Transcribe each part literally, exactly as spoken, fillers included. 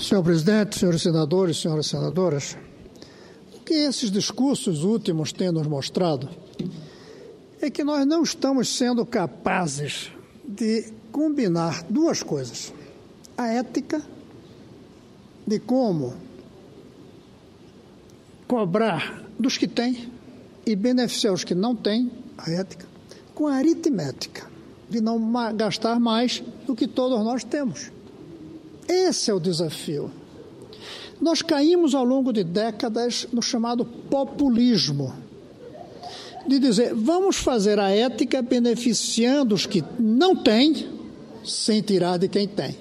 Senhor presidente, senhores senadores, senhoras senadoras, o que esses discursos últimos têm nos mostrado é que nós não estamos sendo capazes de combinar duas coisas: a ética de como cobrar dos que têm e beneficiar os que não têm, a ética, com a aritmética de não gastar mais do que todos nós temos. Esse é o desafio. Nós caímos ao longo de décadas no chamado populismo, de dizer, vamos fazer a ética beneficiando os que não têm, sem tirar de quem tem.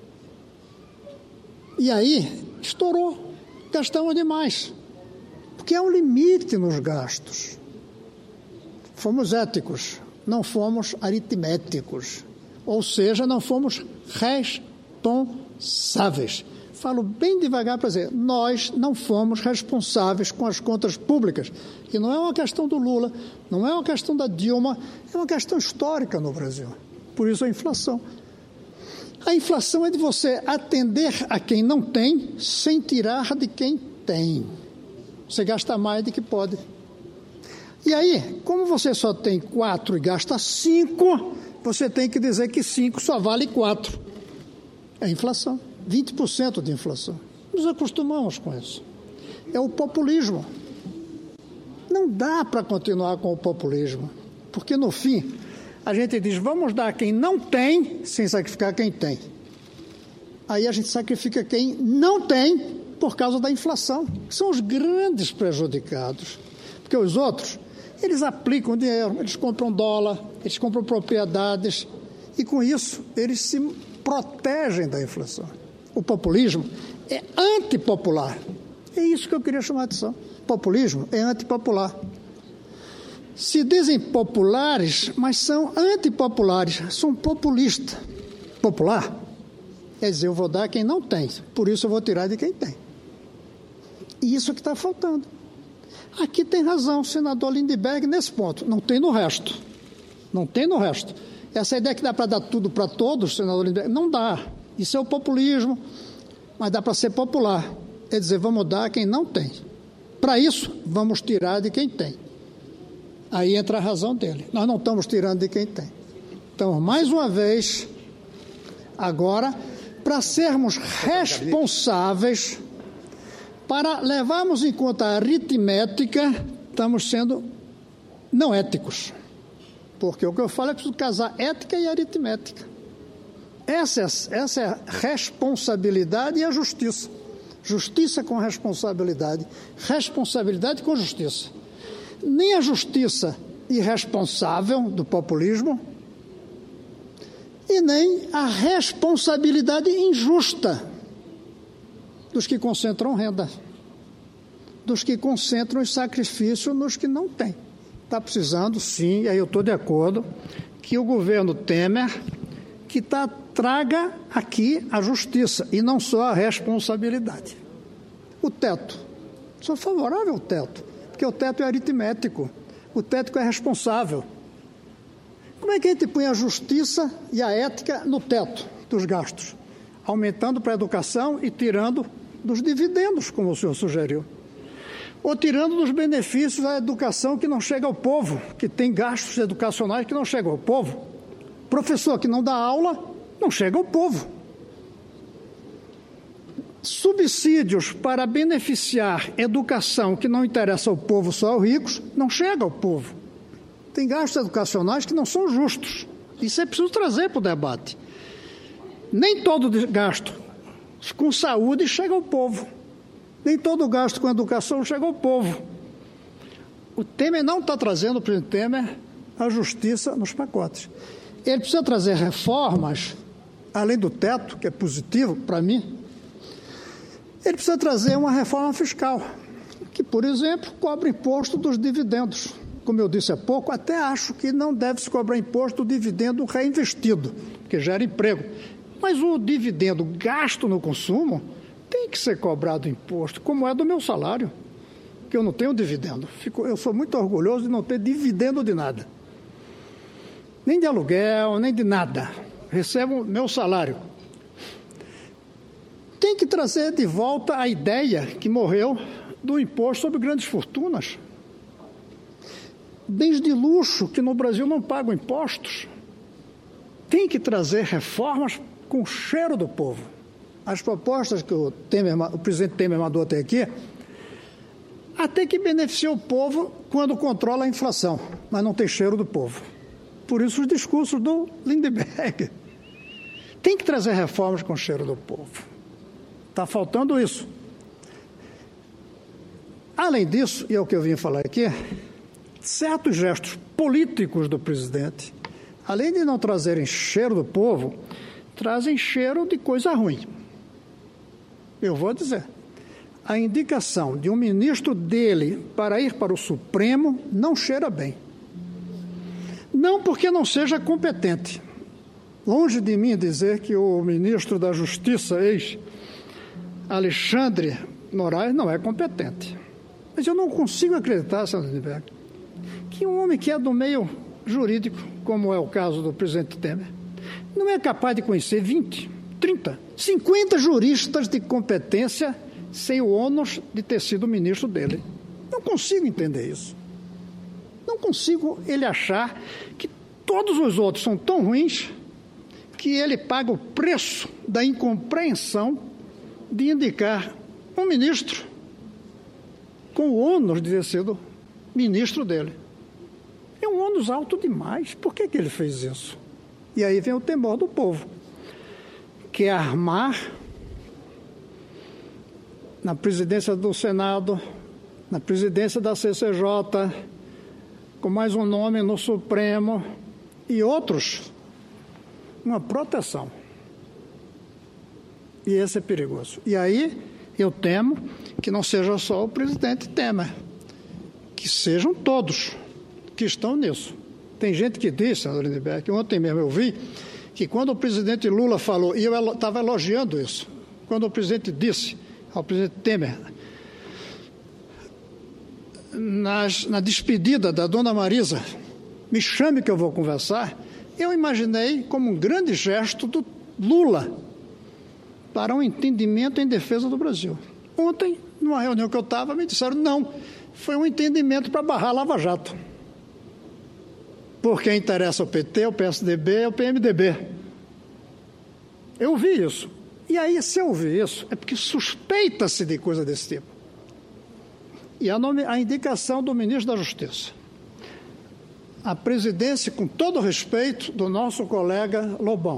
E aí, estourou, gastamos demais, porque há um limite nos gastos. Fomos éticos, não fomos aritméticos, ou seja, não fomos responsáveis. Falo bem devagar para dizer, nós não fomos responsáveis com as contas públicas. E não é uma questão do Lula, não é uma questão da Dilma, é uma questão histórica no Brasil. Por isso a inflação. A inflação é de você atender a quem não tem, sem tirar de quem tem. Você gasta mais do que pode. E aí, como você só tem quatro e gasta cinco, você tem que dizer que cinco só vale quatro. É inflação. vinte por cento de inflação. Nos acostumamos com isso. É o populismo. Não dá para continuar com o populismo, porque no fim a gente diz, vamos dar a quem não tem, sem sacrificar quem tem. Aí a gente sacrifica quem não tem por causa da inflação, que são os grandes prejudicados. Porque os outros, eles aplicam dinheiro, eles compram dólar, eles compram propriedades, e com isso eles se protegem da inflação. O populismo é antipopular. É isso que eu queria chamar de atenção. Populismo é antipopular. Se dizem populares, mas são antipopulares, são populistas. Popular quer dizer, eu vou dar a quem não tem, por isso eu vou tirar de quem tem. E isso é que está faltando. Aqui tem razão o senador Lindbergh nesse ponto, não tem no resto. Não tem no resto. Essa ideia que dá para dar tudo para todos, senador Lindbergh, não dá. Isso é o populismo, mas dá para ser popular. É dizer, vamos dar a quem não tem. Para isso, vamos tirar de quem tem. Aí entra a razão dele. Nós não estamos tirando de quem tem. Então, mais uma vez, agora, para sermos responsáveis, para levarmos em conta a aritmética, estamos sendo não éticos. Porque o que eu falo é preciso casar ética e aritmética. Essa é, essa é a responsabilidade e a justiça. Justiça com responsabilidade. Responsabilidade com justiça. Nem a justiça irresponsável do populismo e nem a responsabilidade injusta dos que concentram renda, dos que concentram o sacrifício nos que não têm. Está precisando, sim, e aí eu estou de acordo, que o governo Temer que tá, traga aqui a justiça e não só a responsabilidade. O teto. Sou favorável ao teto, porque o teto é aritmético, o teto é responsável. Como é que a gente põe a justiça e a ética no teto dos gastos? Aumentando para a educação e tirando dos dividendos, como o senhor sugeriu. Ou tirando dos benefícios da educação que não chega ao povo, que tem gastos educacionais que não chegam ao povo. Professor que não dá aula, não chega ao povo. Subsídios para beneficiar educação que não interessa ao povo, só aos ricos, não chega ao povo. Tem gastos educacionais que não são justos. Isso é preciso trazer para o debate. Nem todo gasto com saúde chega ao povo. Nem todo gasto com educação chega ao povo. O Temer não está trazendo, o presidente Temer, a justiça nos pacotes. Ele precisa trazer reformas, além do teto, que é positivo para mim. Ele precisa trazer uma reforma fiscal, que, por exemplo, cobre imposto dos dividendos. Como eu disse há pouco, até acho que não deve se cobrar imposto do dividendo reinvestido, que gera emprego. Mas o dividendo gasto no consumo tem que ser cobrado imposto, como é do meu salário, que eu não tenho dividendo. Fico, eu sou muito orgulhoso de não ter dividendo de nada. Nem de aluguel, nem de nada. Recebo meu salário. Tem tem que trazer de volta a ideia que morreu do imposto sobre grandes fortunas. Bens de luxo que no Brasil não pagam impostos. Tem que trazer reformas com o cheiro do povo. As propostas que o, Temer, o presidente Temer mandou até aqui, até que beneficia o povo quando controla a inflação, mas não tem cheiro do povo. Por isso os discursos do Lindbergh. Tem que trazer reformas com cheiro do povo. Está faltando isso. Além disso, e é o que eu vim falar aqui, certos gestos políticos do presidente, além de não trazerem cheiro do povo, trazem cheiro de coisa ruim. Eu vou dizer, a indicação de um ministro dele para ir para o Supremo não cheira bem. Não porque não seja competente. Longe de mim dizer que o ministro da Justiça, ex-Alexandre Moraes, não é competente. Mas eu não consigo acreditar, senhor Lindbergh, que um homem que é do meio jurídico, como é o caso do presidente Temer, não é capaz de conhecer vinte, trinta, cinquenta juristas de competência sem o ônus de ter sido ministro dele. Não consigo entender isso. Não consigo ele achar que todos os outros são tão ruins que ele paga o preço da incompreensão de indicar um ministro com o ônus de ter sido ministro dele. É um ônus alto demais. Por que que ele fez isso? E aí vem o temor do povo, que é armar na presidência do Senado, na presidência da C C J, com mais um nome no Supremo e outros, uma proteção. E esse é perigoso. E aí eu temo que não seja só o presidente Temer, que sejam todos que estão nisso. Tem gente que disse, senador Lindbergh, que ontem mesmo eu vi, que quando o presidente Lula falou, e eu estava elogiando isso, quando o presidente disse ao presidente Temer, nas, na despedida da dona Marisa, me chame que eu vou conversar, eu imaginei como um grande gesto do Lula para um entendimento em defesa do Brasil. Ontem, numa reunião que eu estava, me disseram, não, foi um entendimento para barrar a Lava Jato. Porque interessa o P T, o P S D B, o P M D B. Eu vi isso. E aí, se eu ouvi isso, é porque suspeita-se de coisa desse tipo. E a, nome, a indicação do ministro da Justiça. A presidência, com todo o respeito do nosso colega Lobão,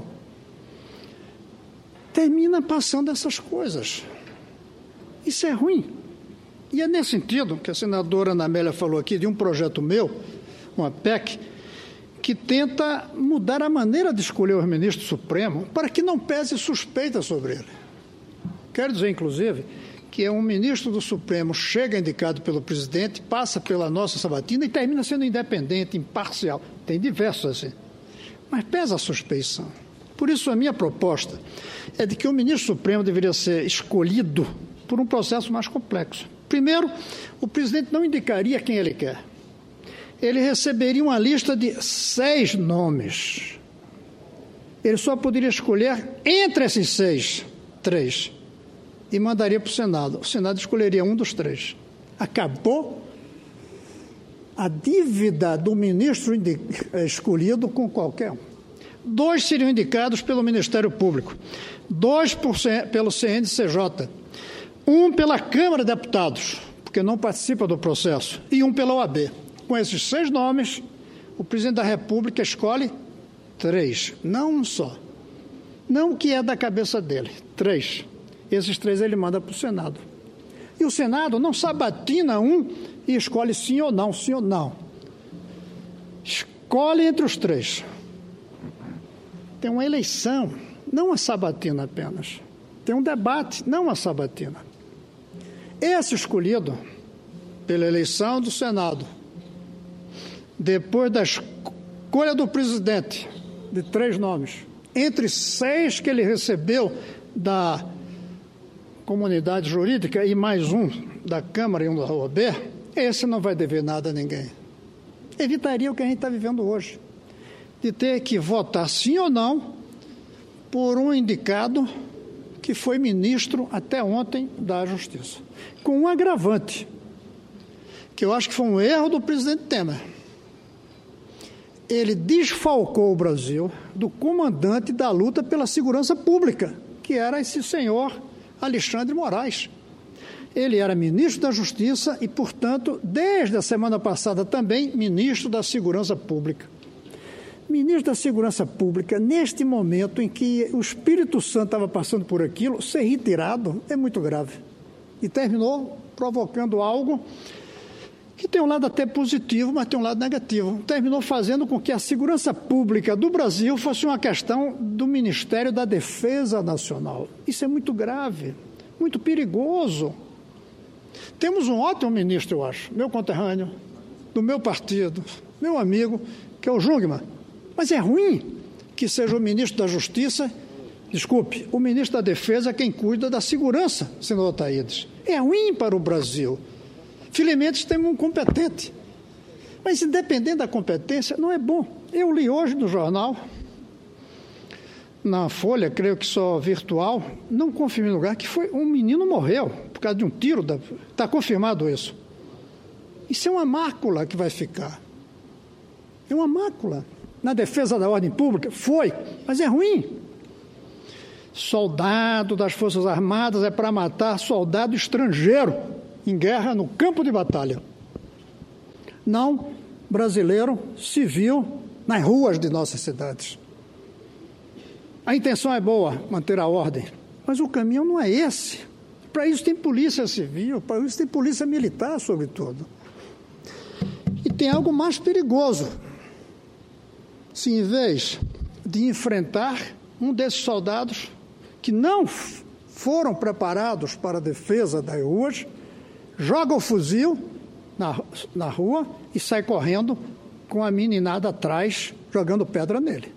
termina passando essas coisas. Isso é ruim. E é nesse sentido que a senadora Ana Amélia falou aqui de um projeto meu, uma P E C, que tenta mudar a maneira de escolher o ministro supremo para que não pese suspeita sobre ele. Quero dizer, inclusive, que é um ministro do Supremo chega indicado pelo presidente, passa pela nossa sabatina e termina sendo independente, imparcial. Tem diversos assim. Mas pesa a suspeição. Por isso, a minha proposta é de que o ministro supremo deveria ser escolhido por um processo mais complexo. Primeiro, o presidente não indicaria quem ele quer. Ele receberia uma lista de seis nomes. Ele só poderia escolher entre esses seis, três, e mandaria para o Senado. O Senado escolheria um dos três. Acabou a dívida do ministro escolhido com qualquer um. Dois seriam indicados pelo Ministério Público, dois por, pelo C N C J, um pela Câmara de Deputados, porque não participa do processo, e um pela O A B. Com esses seis nomes, o presidente da República escolhe três, não um só. Não o que é da cabeça dele, três. Esses três ele manda para o Senado. E o Senado não sabatina um e escolhe sim ou não, sim ou não. Escolhe entre os três. Tem uma eleição, não uma sabatina apenas. Tem um debate, não uma sabatina. Esse escolhido pela eleição do Senado, depois da escolha do presidente, de três nomes, entre seis que ele recebeu da comunidade jurídica e mais um da Câmara e um da O A B, esse não vai dever nada a ninguém. Evitaria o que a gente está vivendo hoje, de ter que votar sim ou não por um indicado que foi ministro até ontem da Justiça, com um agravante, que eu acho que foi um erro do presidente Temer. Ele desfalcou o Brasil do comandante da luta pela segurança pública, que era esse senhor Alexandre Moraes. Ele era ministro da Justiça e, portanto, desde a semana passada também ministro da Segurança Pública. Ministro da Segurança Pública, neste momento em que o Espírito Santo estava passando por aquilo, ser retirado é muito grave. E terminou provocando algo que tem um lado até positivo, mas tem um lado negativo. Terminou fazendo com que a segurança pública do Brasil fosse uma questão do Ministério da Defesa Nacional. Isso é muito grave, muito perigoso. Temos um ótimo ministro, eu acho, meu conterrâneo, do meu partido, meu amigo, que é o Jungmann. Mas é ruim que seja o ministro da Justiça, desculpe, o ministro da Defesa quem cuida da segurança, senador Taídes. É ruim para o Brasil. Felizmente temos um competente. Mas, independente da competência, não é bom. Eu li hoje no jornal, na Folha, creio que só virtual, não confirmei no lugar, que foi um menino morreu por causa de um tiro. Da... Está confirmado isso. Isso é uma mácula que vai ficar. É uma mácula. Na defesa da ordem pública, foi, mas é ruim. Soldado das Forças Armadas é para matar soldado estrangeiro em guerra no campo de batalha. Não brasileiro, civil, nas ruas de nossas cidades. A intenção é boa, manter a ordem, mas o caminho não é esse. Para isso tem polícia civil, para isso tem polícia militar, sobretudo. E tem algo mais perigoso. Se em vez de enfrentar um desses soldados que não foram preparados para a defesa das ruas, joga o fuzil na, na rua e sai correndo com a meninada atrás, jogando pedra nele.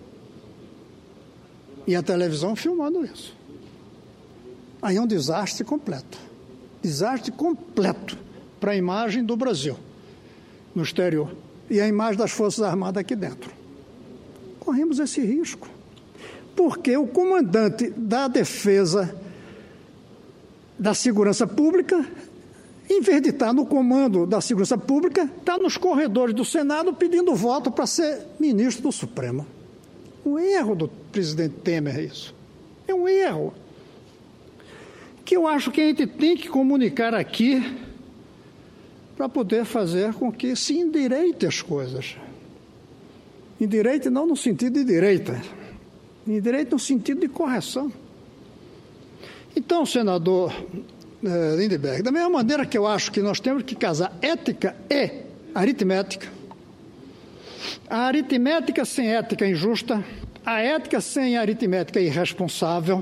E a televisão filmando isso. Aí é um desastre completo. Desastre completo para a imagem do Brasil no exterior e a imagem das Forças Armadas aqui dentro. Corremos esse risco, porque o comandante da defesa da segurança pública, em vez de estar no comando da segurança pública, está nos corredores do Senado pedindo voto para ser ministro do Supremo. Um erro do presidente Temer é isso. É um erro que eu acho que a gente tem que comunicar aqui para poder fazer com que se endireite as coisas. Endireite não no sentido de direita, endireite no sentido de correção. Então, senador eh, Lindbergh, da mesma maneira que eu acho que nós temos que casar ética e aritmética, a aritmética sem ética é injusta, a ética sem aritmética é irresponsável,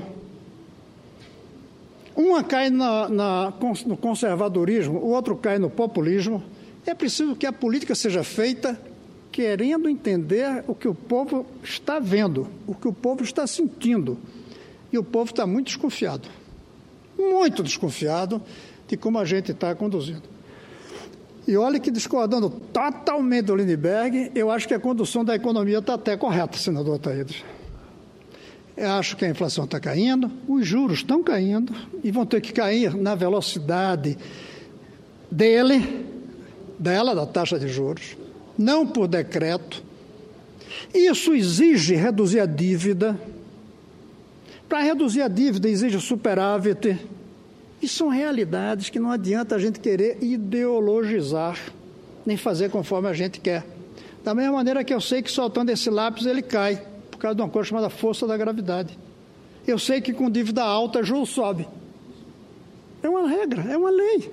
uma cai na, na, no conservadorismo, o outro cai no populismo. É preciso que a política seja feita querendo entender o que o povo está vendo, o que o povo está sentindo. E o povo está muito desconfiado, muito desconfiado de como a gente está conduzindo. E olha que, discordando totalmente do Lindbergh, eu acho que a condução da economia está até correta, senador Taídes. Eu acho que a inflação está caindo, os juros estão caindo e vão ter que cair na velocidade dele, dela, da taxa de juros, não por decreto. Isso exige reduzir a dívida. Para reduzir a dívida exige superávit. E são realidades que não adianta a gente querer ideologizar, nem fazer conforme a gente quer. Da mesma maneira que eu sei que soltando esse lápis ele cai, por causa de uma coisa chamada força da gravidade. Eu sei que com dívida alta, juros sobe. É uma regra, é uma lei.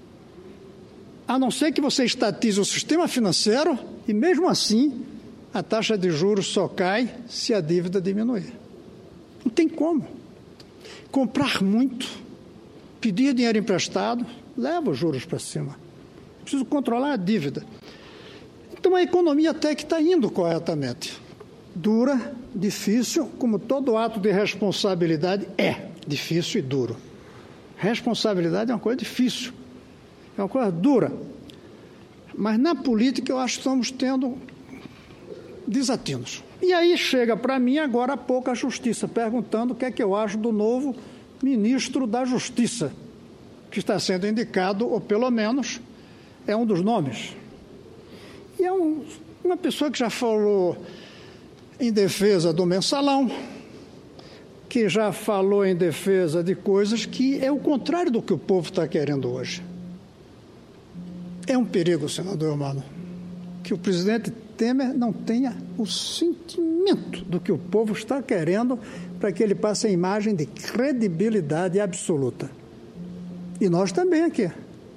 A não ser que você estatize o sistema financeiro e, mesmo assim, a taxa de juros só cai se a dívida diminuir. Não tem como. Comprar muito, pedir dinheiro emprestado, leva os juros para cima. Preciso controlar a dívida. Então, a economia até que está indo corretamente. Dura, difícil, como todo ato de responsabilidade é difícil e duro. Responsabilidade é uma coisa difícil, é uma coisa dura. Mas na política eu acho que estamos tendo desatinos. E aí chega para mim agora há pouco a justiça, perguntando o que é que eu acho do novo ministro da Justiça, que está sendo indicado, ou pelo menos é um dos nomes. E é um, uma pessoa que já falou em defesa do mensalão, que já falou em defesa de coisas que é o contrário do que o povo está querendo hoje. É um perigo, senador Eumano, que o presidente Temer não tenha o sentimento do que o povo está querendo para que ele passe a imagem de credibilidade absoluta. E nós também aqui.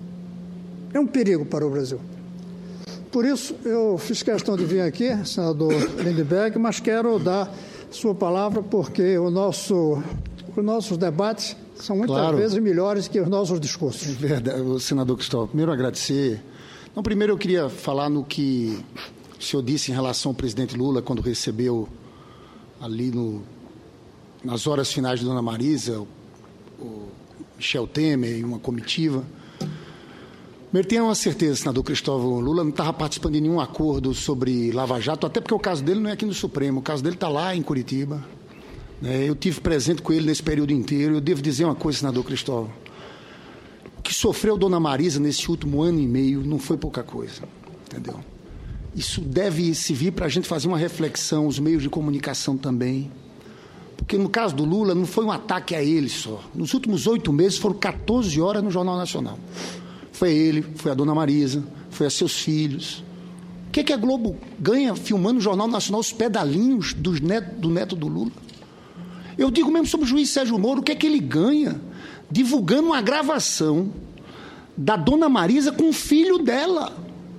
É um perigo para o Brasil. Por isso, eu fiz questão de vir aqui, senador Lindbergh, mas quero dar sua palavra porque o nosso, os nossos debates são muitas claro. vezes melhores que os nossos discursos. É verdade, senador Cristóvão. Primeiro, agradecer. Não, primeiro, eu queria falar no que o senhor disse em relação ao presidente Lula, quando recebeu ali no, nas horas finais de Dona Marisa, o, o Michel Temer e uma comitiva. Primeiro, tenha uma certeza, senador Cristóvão, Lula não estava participando de nenhum acordo sobre Lava Jato, até porque o caso dele não é aqui no Supremo, o caso dele está lá em Curitiba. É, eu tive presente com ele nesse período inteiro. Eu devo dizer uma coisa, senador Cristóvão. O que sofreu Dona Marisa nesse último ano e meio não foi pouca coisa, entendeu? Isso deve servir para a gente fazer uma reflexão, os meios de comunicação também. Porque no caso do Lula não foi um ataque a ele só. Nos últimos oito meses foram quatorze horas no Jornal Nacional. Foi ele, foi a Dona Marisa, foi a seus filhos. O que, é que a Globo ganha filmando o Jornal Nacional os pedalinhos dos neto, do neto do Lula? Eu digo mesmo sobre o juiz Sérgio Moro, o que é que ele ganha divulgando uma gravação da Dona Marisa com o filho dela?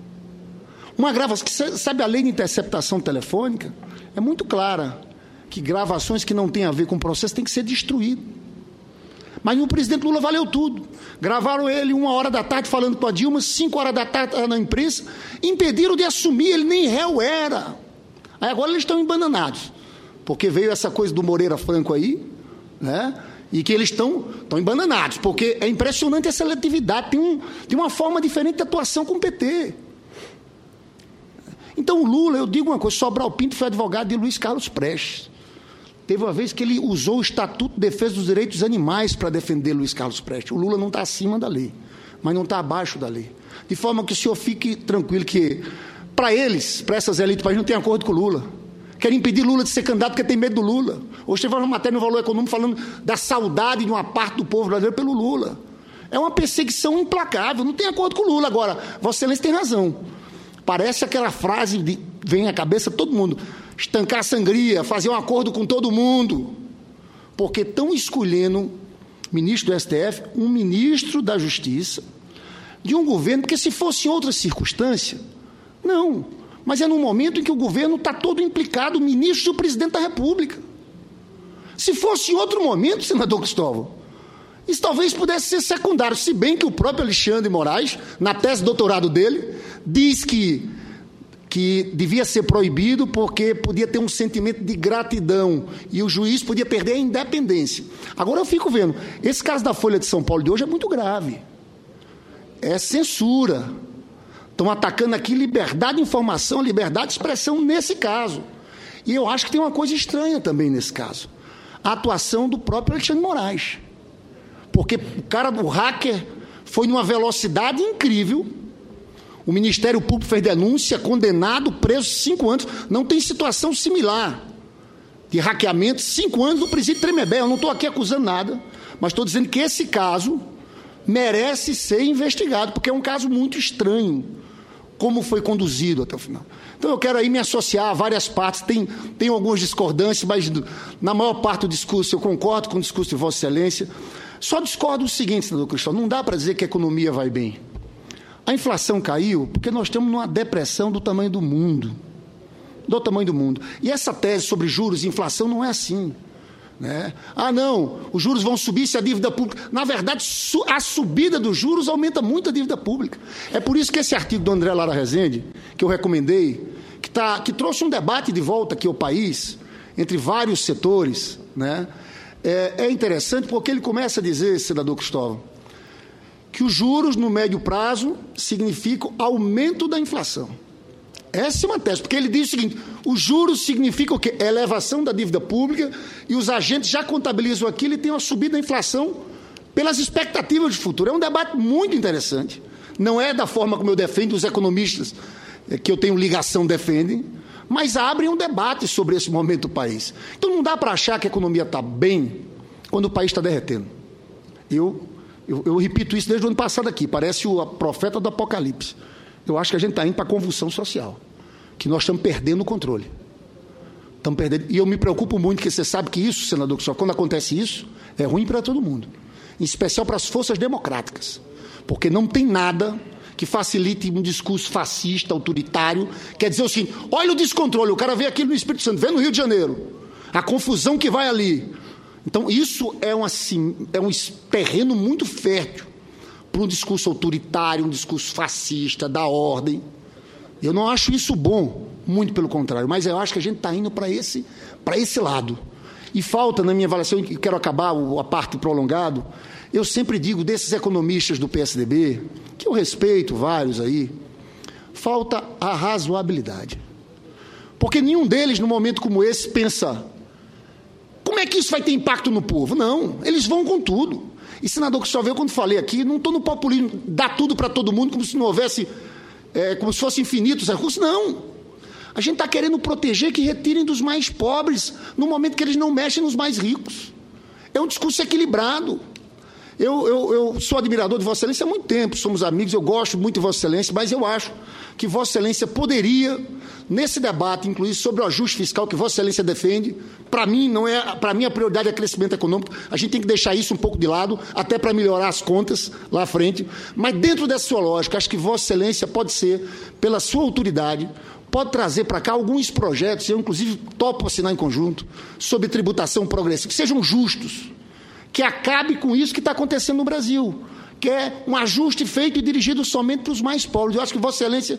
Uma gravação, que sabe a lei de interceptação telefônica? É muito clara que gravações que não têm a ver com o processo têm que ser destruídas. Mas o presidente Lula valeu tudo. Gravaram ele uma hora da tarde falando com a Dilma, cinco horas da tarde na imprensa, impediram de assumir, ele nem réu era. Aí agora eles estão embananados, porque veio essa coisa do Moreira Franco aí, né? E que eles estão, estão embananados, porque é impressionante a seletividade, tem, um, tem uma forma diferente de atuação com o P T. Então o Lula, eu digo uma coisa, Sobral Pinto foi advogado de Luiz Carlos Prestes. Teve uma vez que ele usou o Estatuto de Defesa dos Direitos dos Animais para defender Luiz Carlos Prestes. O Lula não está acima da lei, mas não está abaixo da lei. De forma que o senhor fique tranquilo que, para eles, para essas elites, para não tem acordo com o Lula. Querem impedir Lula de ser candidato porque tem medo do Lula. Hoje teve uma matéria no Valor Econômico falando da saudade de uma parte do povo brasileiro pelo Lula. É uma perseguição implacável, não tem acordo com o Lula. Agora, Vossa Excelência tem razão. Parece aquela frase de vem à cabeça todo mundo. Estancar a sangria, fazer um acordo com todo mundo. Porque estão escolhendo, ministro do S T F, um ministro da Justiça, de um governo, porque se fosse em outra circunstância, não. Mas é num momento em que o governo está todo implicado, o ministro e o presidente da República. Se fosse em outro momento, senador Cristóvão, isso talvez pudesse ser secundário, se bem que o próprio Alexandre Moraes, na tese de doutorado dele, diz que que devia ser proibido porque podia ter um sentimento de gratidão e o juiz podia perder a independência. Agora eu fico vendo, esse caso da Folha de São Paulo de hoje é muito grave. É censura. Estão atacando aqui liberdade de informação, liberdade de expressão nesse caso. E eu acho que tem uma coisa estranha também nesse caso. A atuação do próprio Alexandre Moraes. Porque o cara do hacker foi numa velocidade incrível. O Ministério Público fez denúncia, condenado, preso cinco anos. Não tem situação similar de hackeamento, cinco anos no presídio Tremembé. Eu não estou aqui acusando nada, mas estou dizendo que esse caso merece ser investigado, porque é um caso muito estranho, como foi conduzido até o final. Então eu quero aí me associar a várias partes, tem, tem algumas discordâncias, mas na maior parte do discurso eu concordo com o discurso de Vossa Excelência. Só discordo o seguinte, senador Cristóvão, não dá para dizer que a economia vai bem. A inflação caiu porque nós estamos numa depressão do tamanho do mundo. Do tamanho do mundo. E essa tese sobre juros e inflação não é assim. Né? Ah, não, os juros vão subir se a dívida pública... Na verdade, a subida dos juros aumenta muito a dívida pública. É por isso que esse artigo do André Lara Rezende, que eu recomendei, que, tá, que trouxe um debate de volta aqui ao país, entre vários setores, né? é, é interessante porque ele começa a dizer, senador Cristóvão, que os juros no médio prazo significam aumento da inflação. Essa é uma tese, porque ele diz o seguinte: os juros significam o quê? Elevação da dívida pública, e os agentes já contabilizam aquilo e tem uma subida da inflação pelas expectativas de futuro. É um debate muito interessante. Não é da forma como eu defendo, os economistas que eu tenho ligação defendem, mas abrem um debate sobre esse momento do país. Então não dá para achar que a economia está bem quando o país está derretendo. Eu, eu, eu repito isso desde o ano passado aqui, parece o profeta do Apocalipse. Eu acho que a gente está indo para a convulsão social, que nós estamos perdendo o controle. Estamos perdendo. E eu me preocupo muito, porque você sabe que isso, senador, que só quando acontece isso, é ruim para todo mundo, em especial para as forças democráticas, porque não tem nada que facilite um discurso fascista, autoritário, quer dizer assim, olha o descontrole, o cara vê aquilo no Espírito Santo, vê no Rio de Janeiro, a confusão que vai ali. Então isso é um, assim, é um terreno muito fértil para um discurso autoritário, um discurso fascista, da ordem. Eu não acho isso bom, muito pelo contrário, mas eu acho que a gente está indo para esse, para esse lado. E falta, na minha avaliação, e quero acabar a parte prolongado, eu sempre digo desses economistas do P S D B, que eu respeito vários aí, falta a razoabilidade. Porque nenhum deles, num momento como esse, pensa, como é que isso vai ter impacto no povo? Não, eles vão com tudo. E, senador, que só veio quando falei aqui, não estou no populismo, dar tudo para todo mundo, como se não houvesse, é, como se fosse infinitos recursos, não. A gente está querendo proteger que retirem dos mais pobres, no momento que eles não mexem nos mais ricos. É um discurso equilibrado. Eu, eu, eu sou admirador de Vossa Excelência há muito tempo, somos amigos, eu gosto muito de Vossa Excelência, mas eu acho que Vossa Excelência poderia, nesse debate, inclusive sobre o ajuste fiscal que Vossa Excelência defende, para mim, não é, para mim a prioridade é crescimento econômico, a gente tem que deixar isso um pouco de lado, até para melhorar as contas lá à frente, mas dentro dessa sua lógica, acho que Vossa Excelência pode ser, pela sua autoridade, pode trazer para cá alguns projetos, eu inclusive topo assinar em conjunto, sobre tributação progressiva, que sejam justos, que acabe com isso que está acontecendo no Brasil, que é um ajuste feito e dirigido somente para os mais pobres. Eu acho que Vossa Excelência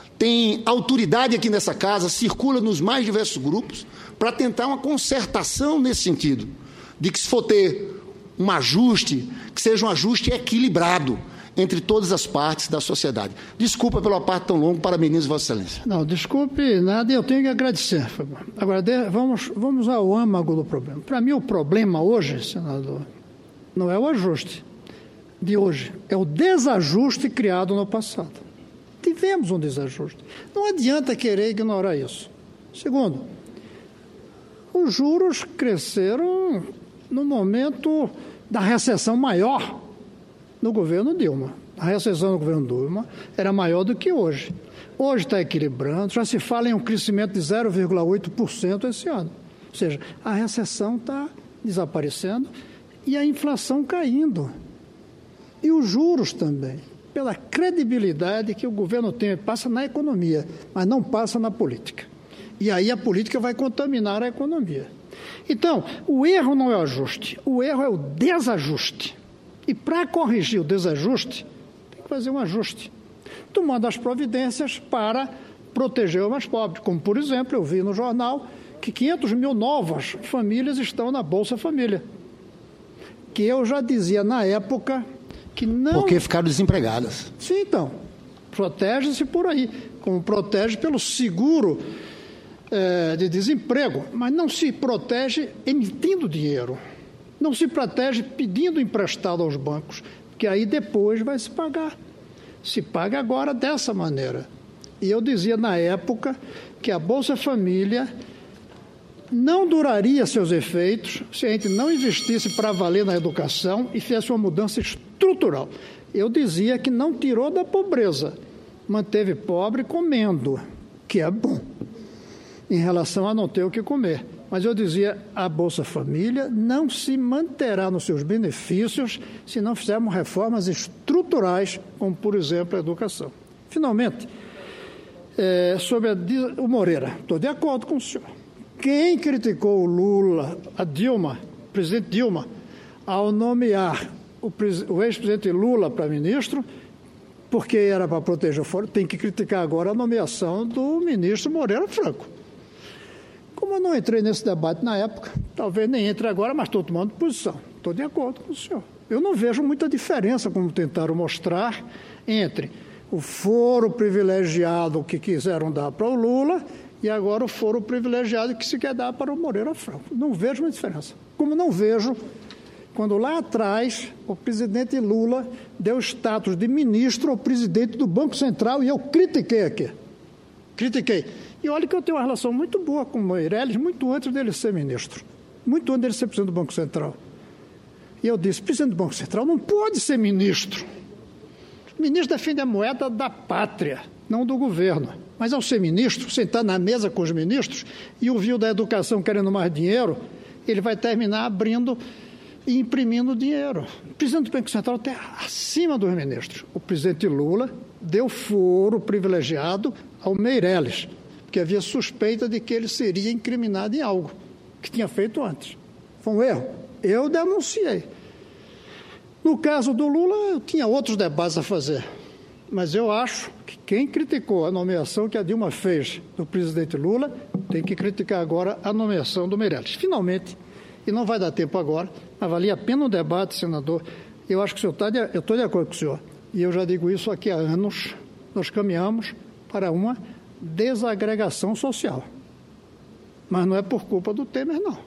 tem autoridade aqui nessa casa, circula nos mais diversos grupos, para tentar uma concertação nesse sentido, de que se for ter um ajuste, que seja um ajuste equilibrado entre todas as partes da sociedade. Desculpa pela parte tão longa, parabenizo Vossa Excelência. Não, desculpe nada, eu tenho que agradecer. Agora, vamos, vamos ao âmago do problema. Para mim, o problema hoje, senador, não é o ajuste de hoje, é o desajuste criado no passado. Tivemos um desajuste. Não adianta querer ignorar isso. Segundo, os juros cresceram no momento da recessão maior no governo Dilma. A recessão do governo Dilma era maior do que hoje. Hoje está equilibrando, já se fala em um crescimento de zero vírgula oito por cento esse ano. Ou seja, a recessão está desaparecendo e a inflação caindo. E os juros também, pela credibilidade que o governo tem, passa na economia, mas não passa na política. E aí a política vai contaminar a economia. Então, o erro não é o ajuste, o erro é o desajuste. E para corrigir o desajuste, tem que fazer um ajuste, tomando as providências para proteger os mais pobres. Como, por exemplo, eu vi no jornal que quinhentas mil novas famílias estão na Bolsa Família, que eu já dizia na época que não... Porque ficaram desempregadas. Sim, então, protege-se por aí, como protege pelo seguro é, de desemprego, mas não se protege emitindo dinheiro. Não se protege pedindo emprestado aos bancos, que aí depois vai se pagar. Se paga agora dessa maneira. E eu dizia na época que a Bolsa Família não duraria seus efeitos se a gente não investisse para valer na educação e fizesse uma mudança estrutural. Eu dizia que não tirou da pobreza, manteve pobre comendo, que é bom, em relação a não ter o que comer. Mas eu dizia, a Bolsa Família não se manterá nos seus benefícios se não fizermos reformas estruturais, como, por exemplo, a educação. Finalmente, é, sobre a, o Moreira, estou de acordo com o senhor. Quem criticou o Lula, a Dilma, o presidente Dilma, ao nomear o, o ex-presidente Lula para ministro, porque era para proteger o foro, tem que criticar agora a nomeação do ministro Moreira Franco. Como eu não entrei nesse debate na época, talvez nem entre agora, mas estou tomando posição. Estou de acordo com o senhor. Eu não vejo muita diferença, como tentaram mostrar, entre o foro privilegiado que quiseram dar para o Lula e agora o foro privilegiado que se quer dar para o Moreira Franco. Não vejo uma diferença. Como não vejo quando lá atrás o presidente Lula deu status de ministro ao presidente do Banco Central e eu critiquei aqui. Critiquei. E olha que eu tenho uma relação muito boa com o Meirelles, muito antes dele ser ministro. Muito antes dele ser presidente do Banco Central. E eu disse, presidente do Banco Central não pode ser ministro. O ministro defende a moeda da pátria, não do governo. Mas ao ser ministro, sentar na mesa com os ministros e ouvir o da educação querendo mais dinheiro, ele vai terminar abrindo e imprimindo dinheiro. O presidente do Banco Central está acima dos ministros. O presidente Lula deu foro privilegiado ao Meirelles, porque havia suspeita de que ele seria incriminado em algo que tinha feito antes. Foi um erro. Eu denunciei. No caso do Lula, eu tinha outros debates a fazer. Mas eu acho que quem criticou a nomeação que a Dilma fez do presidente Lula tem que criticar agora a nomeação do Meirelles. Finalmente, e não vai dar tempo agora, mas valia a pena o debate, senador. Eu acho que o senhor está de, eu estou de acordo com o senhor. E eu já digo isso aqui há anos. Nós caminhamos para uma desagregação social. Mas não é por culpa do Temer, não.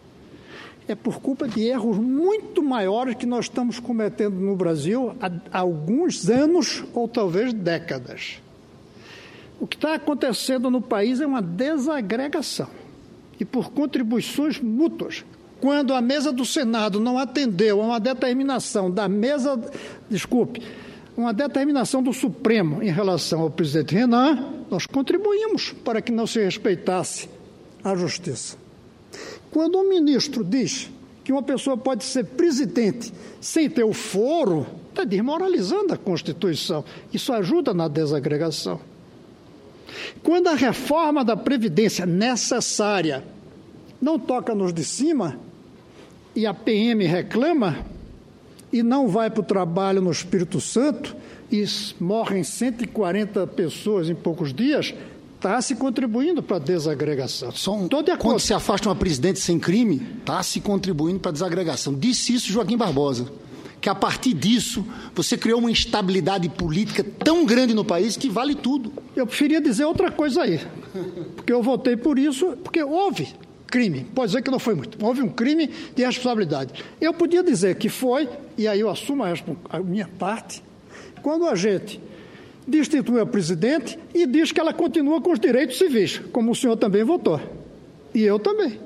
É por culpa de erros muito maiores que nós estamos cometendo no Brasil há alguns anos ou talvez décadas. O que está acontecendo no país é uma desagregação. E por contribuições mútuas. Quando a mesa do Senado não atendeu a uma determinação da mesa, desculpe, uma determinação do Supremo em relação ao presidente Renan, nós contribuímos para que não se respeitasse a justiça. Quando um ministro diz que uma pessoa pode ser presidente sem ter o foro, está desmoralizando a Constituição. Isso ajuda na desagregação. Quando a reforma da Previdência necessária não toca nos de cima e a P M reclama e não vai para o trabalho no Espírito Santo e morrem cento e quarenta pessoas em poucos dias, está se contribuindo para a desagregação. São, quando se afasta uma presidente sem crime, está se contribuindo para a desagregação. Disse isso Joaquim Barbosa, que a partir disso você criou uma instabilidade política tão grande no país que vale tudo. Eu preferia dizer outra coisa aí, porque eu votei por isso, porque houve crime, pode dizer que não foi muito, houve um crime de responsabilidade. Eu podia dizer que foi, e aí eu assumo a, a minha parte, quando a gente destitui a presidente e diz que ela continua com os direitos civis, como o senhor também votou. E eu também.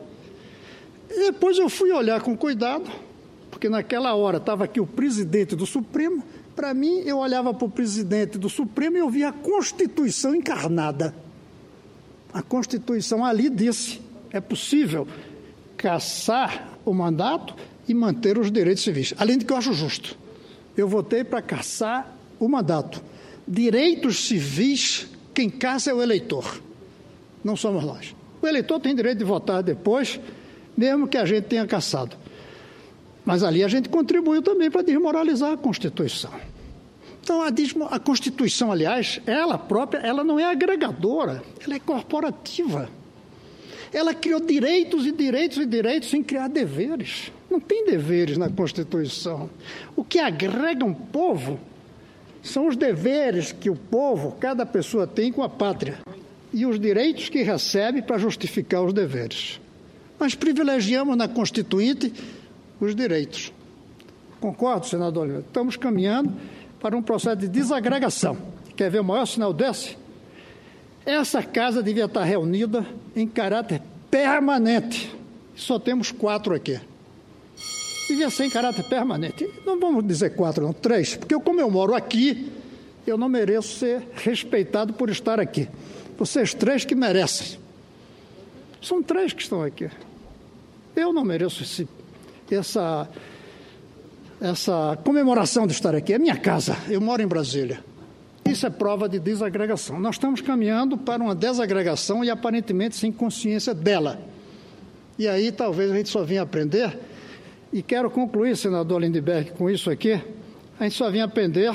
E depois eu fui olhar com cuidado, porque naquela hora estava aqui o presidente do Supremo. Para mim, eu olhava para o presidente do Supremo e eu via a Constituição encarnada. A Constituição ali disse, é possível cassar o mandato e manter os direitos civis. Além de que eu acho justo. Eu votei para cassar o mandato. Direitos civis, quem caça é o eleitor, não somos nós. O eleitor tem direito de votar depois, mesmo que a gente tenha cassado. Mas ali a gente contribuiu também para desmoralizar a Constituição. Então, a, a Constituição, aliás, ela própria, ela não é agregadora, ela é corporativa. Ela criou direitos e direitos e direitos sem criar deveres. Não tem deveres na Constituição. O que agrega um povo são os deveres que o povo, cada pessoa tem com a pátria, e os direitos que recebe para justificar os deveres. Mas privilegiamos na Constituinte os direitos. Concordo, senador Oliveira? Estamos caminhando para um processo de desagregação. Quer ver o maior sinal desse? Essa casa devia estar reunida em caráter permanente. Só temos quatro aqui. Devia ser em caráter permanente. Não vamos dizer quatro, não, três. Porque eu, como eu moro aqui, eu não mereço ser respeitado por estar aqui. Vocês três que merecem. São três que estão aqui. Eu não mereço esse, essa, essa comemoração de estar aqui. É minha casa. Eu moro em Brasília. Isso é prova de desagregação. Nós estamos caminhando para uma desagregação e aparentemente sem consciência dela. E aí talvez a gente só venha aprender. E quero concluir, senador Lindbergh, com isso aqui. A gente só vem aprender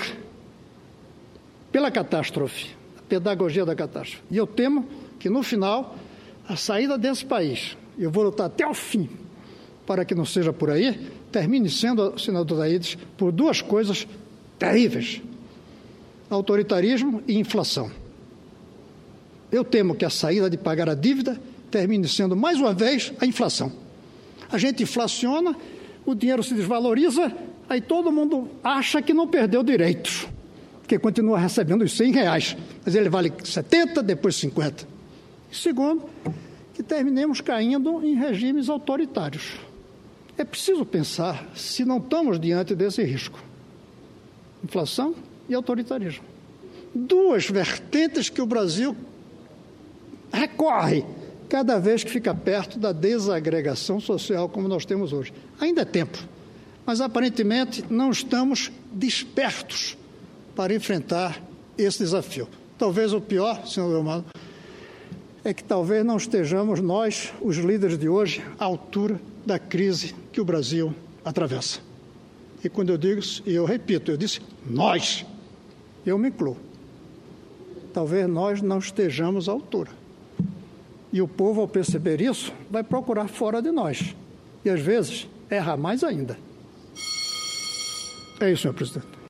pela catástrofe, a pedagogia da catástrofe. E eu temo que, no final, a saída desse país, eu vou lutar até o fim, para que não seja por aí, termine sendo, senador Aídes, por duas coisas terríveis. autoritarismo e inflação. Eu temo que a saída de pagar a dívida termine sendo, mais uma vez, a inflação. A gente inflaciona, o dinheiro se desvaloriza, aí todo mundo acha que não perdeu direitos, porque continua recebendo os cem reais, mas ele vale setenta, depois cinquenta. E segundo, que terminemos caindo em regimes autoritários. É preciso pensar se não estamos diante desse risco. Inflação e autoritarismo. Duas vertentes que o Brasil recorre cada vez que fica perto da desagregação social como nós temos hoje. Ainda é tempo, mas aparentemente não estamos despertos para enfrentar esse desafio. Talvez o pior, senhor Delmano, é que talvez não estejamos nós, os líderes de hoje, à altura da crise que o Brasil atravessa. E quando eu digo isso, e eu repito, eu disse nós, eu me incluo. Talvez nós não estejamos à altura. E o povo, ao perceber isso, vai procurar fora de nós. E, às vezes, erra mais ainda. É isso, senhor presidente.